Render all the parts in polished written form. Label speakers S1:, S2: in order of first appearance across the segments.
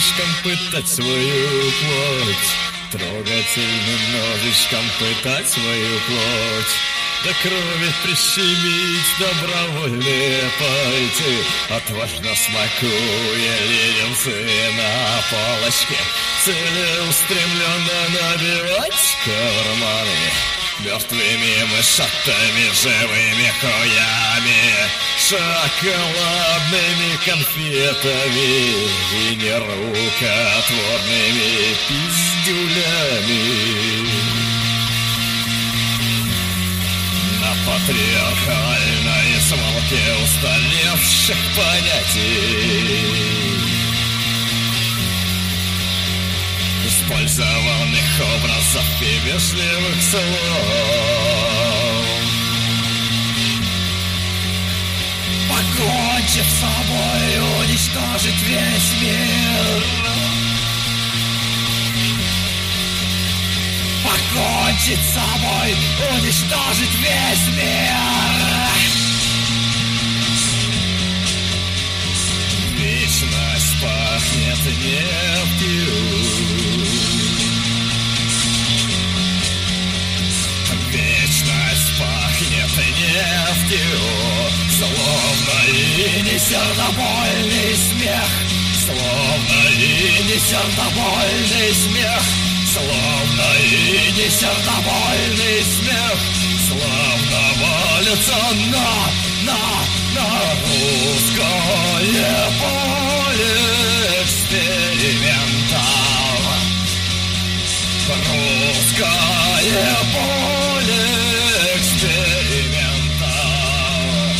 S1: ножичком пытать свою плоть, трогательным ножичком пытать свою плоть, до крови прищемить добровольные пальцы, отважно смакуя леденцы на палочке, целеустремленно набивать карманы мертвыми мышатами, живыми хуями, шоколадными конфетами и нерукотворными пиздюлями. На патриархальной свалке устаревших понятий, использованных образов и вежливых слов, покончив с собой, уничтожить весь мир, покончить с собой, уничтожить весь мир. Вечность пахнет нефтью, вечность пахнет нефтью, словно и не сердобольный смех, словно и не сердобольный смех, словно и не сердобольный смех, словно валится на русское поле экспериментов, русское поле экспериментов,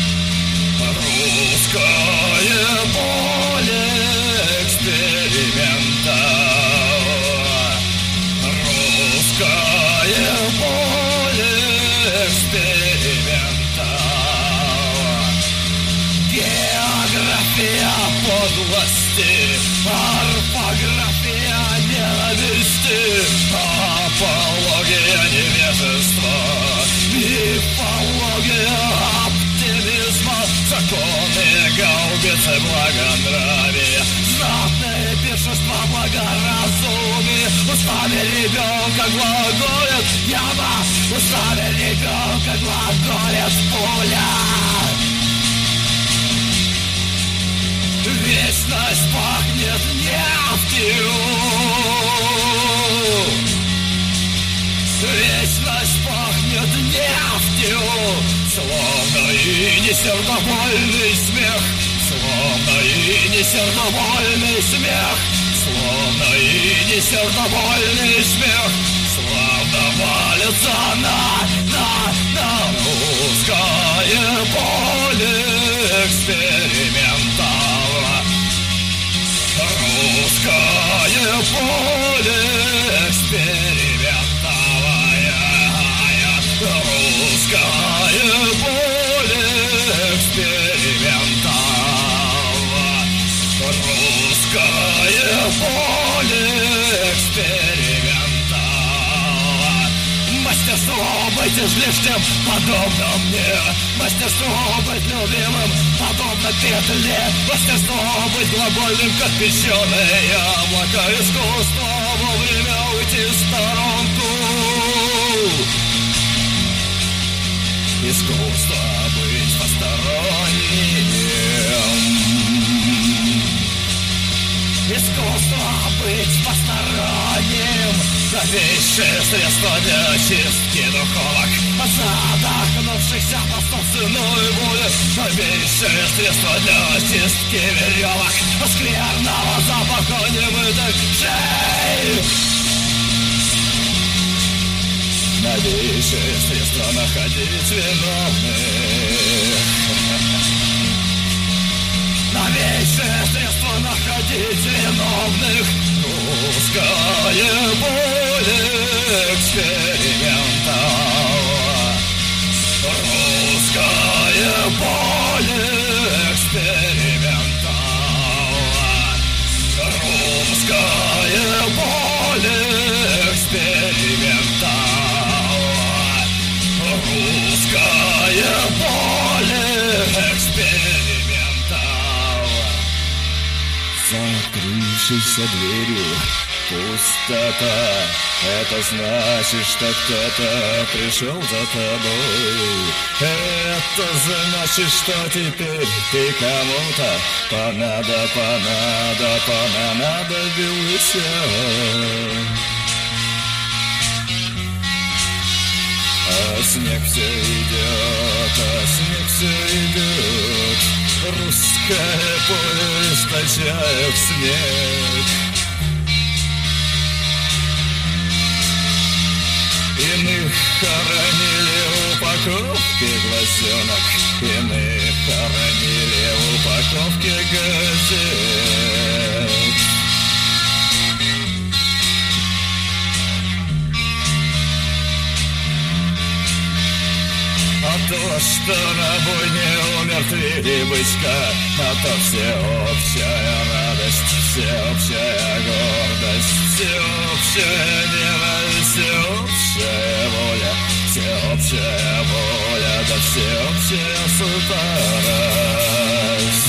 S1: русское поле экспериментов, русское поле экспериментов. География подлости, орфография ненависти, апология невежества, мифология оптимизма, законы гаубицы благонравия, знатные пиршества благоразумия, устами ребенка глаголит яма, устами ребенка глаголит пуля. Вечность пахнет нефтью, вечность пахнет нефтью, словно и не сердобольный смех, словно и не сердобольный смех, словно и не сердобольный смех, словно валится на русское поле экспериментов. Русское поле экспериментовое, русское поле экспериментовое, русское поле экспериментовое. Мастерство быть излишним, подобно мне, мастерство быть любимым, подобно петле, мастерство быть глобальным, как песчаное яблоко, искусство вовремя уйти в сторонку, искусство быть посторонним, искусство быть посторонним, новейшее средство для очистки духовок, задохнувшихся по собственной воле, новейшее средство для очистки веревок, скверного запаха немытых шеи, новейшее средство находить виновных, новейшее средство находить виновных, русское поле экспериментов, русское поле экспериментов, русское поле экспериментов, русское поле экспериментов. Закрыв закрывшейся дверью. Пустота, это значит, что кто-то пришел за тобой. Это значит, что теперь ты кому-то понадобился. А снег все идет, русское поле источает снег. Иных хоронили упаковки глазенок, иных хоронили упаковки газет. А то, что на бойне умертвили бычка, а то всеобщая радость, всеобщая гордость, всеобщая ненависть, всеобщая воля, да всеобщая сутарость.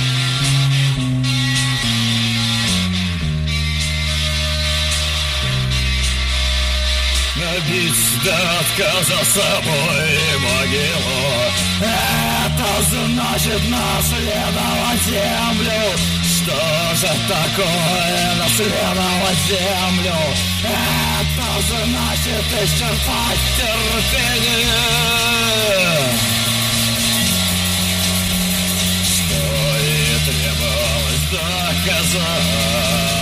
S1: Набить до отказа собой могилу, это значит наследовать землю. Что же такое наследовать землю? Это значит исчерпать терпение. Что и требовалось доказать.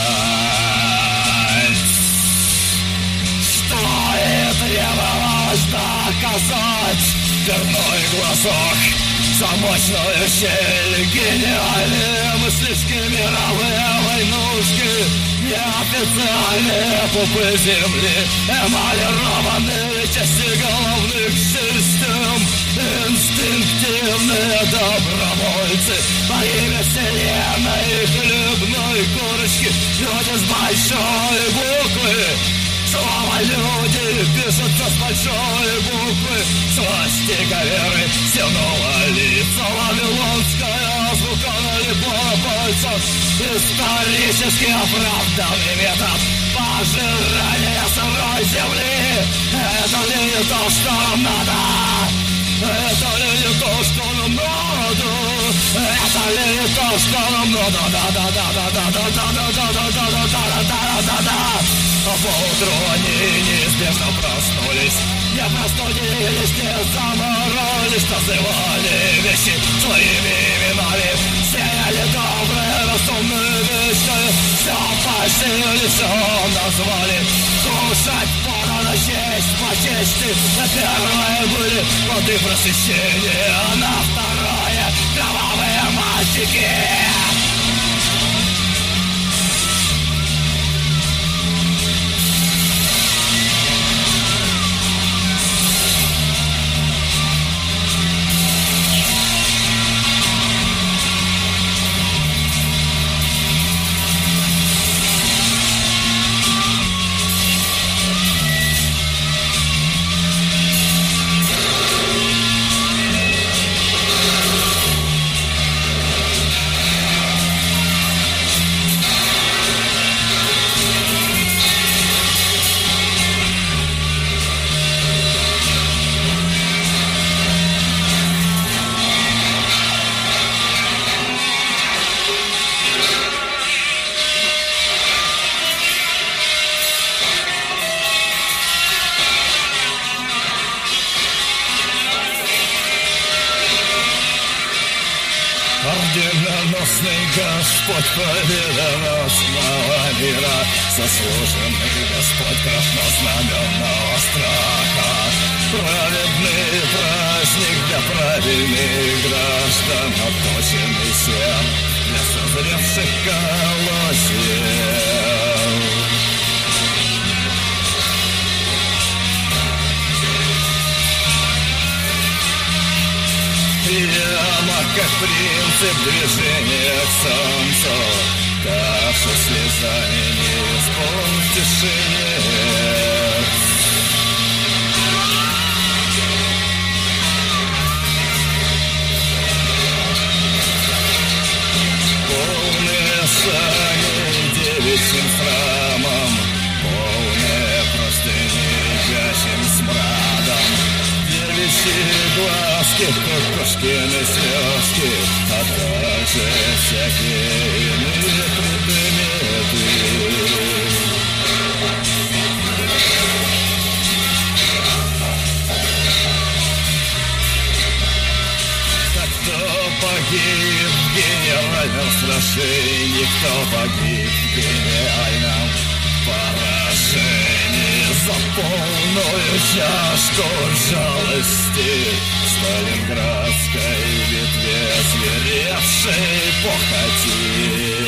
S1: Требовалось доказать. Дверной глазок, замочную щель, гениальные мыслишки, мировые войнушки, неофициальные пупы земли, эмалированные части головных систем, инстинктивные добровольцы во имя вселенной и хлебной корочки, люди с большой буквы. Слово «люди» пишутся с большой буквы. Свастика веры стянула лицо. Вавилонская азбука налипла на пальцах. Исторически оправданный метод пожирания сырой земли. Это ли не то, что нам надо? Это ли не то, что нам надо? Это ли не то, что нам надо? Да-да-да-да-да-да-да-да-да-да-да-да-да-да-да. А поутру они неизбежно проснулись, не простудились, не заморались, называли вещи своими именами, сеяли добрые, разумные вещи, все пошили, все назвали, кушать подано честь по чести. На первое были плоды просвещения, а на второе кровавые мальчики. Орденоносный Господь победоносного мира, заслуженный Господь краснознамённого страха, праведный праздник для правильных граждан, отточенный серп для созревших колосьев. Яма, как принцип движения к солнцу, кашу слезами не исполнить в тишине. Полные сани мягких кукушкины слезки, а также всякие иные предметы. Погиб в генеральном сражении, кто погиб в гениальном поражении за полную чашку жалости сталинградской битве зверевшей похоти.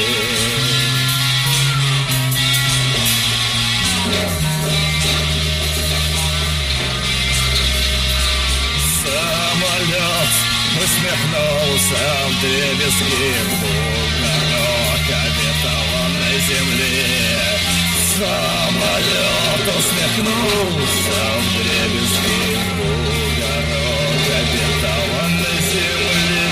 S1: Самолет усмехнулся вдребезги в бугорок обетованной земли. Самолет усмехнулся вдребезги в бугорок обетованной земли.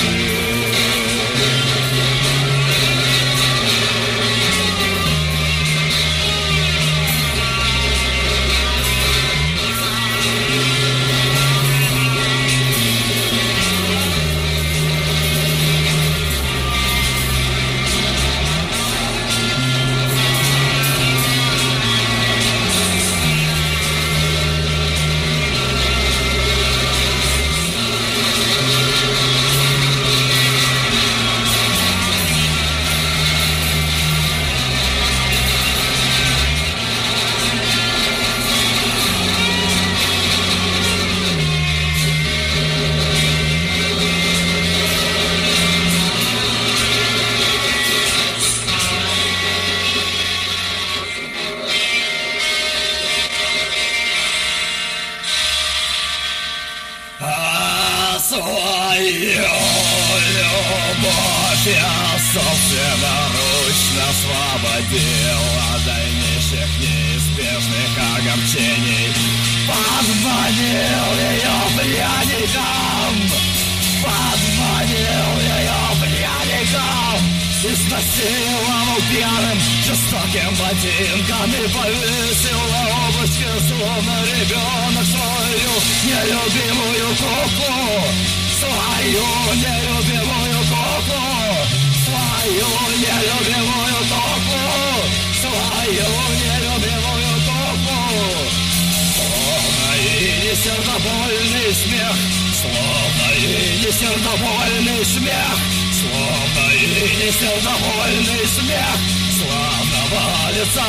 S1: Свою любовь я собственноручно освободил от дальнейших неизбежных огорчений. Подманил ее пьяником, подманил ее пьяником, изнасиловал пьяным жестоким ботинком и повесил на облачке, словно ребенок, свою нелюбимую куклу, свою нелюбимую куклу, свою нелюбимую куклу, свою нелюбимую куклу. Словно и не сердобольный смех, словно и не сердобольный смех, словно и не сердобольный смех, славно валится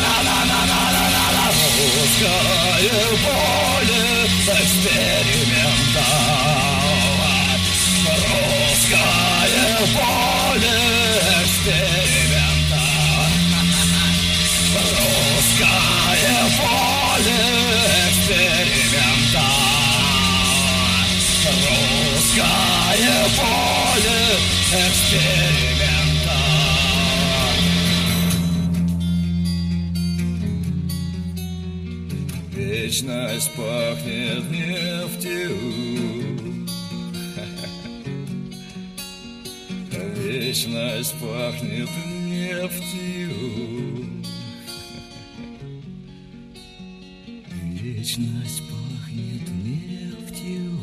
S1: на русское поле эксперимента. Русское поле эксперимента. Русское поле эксперимента. Русское поле эксперимента. Вечность пахнет нефтью. Вечность пахнет нефтью. Вечность пахнет нефтью.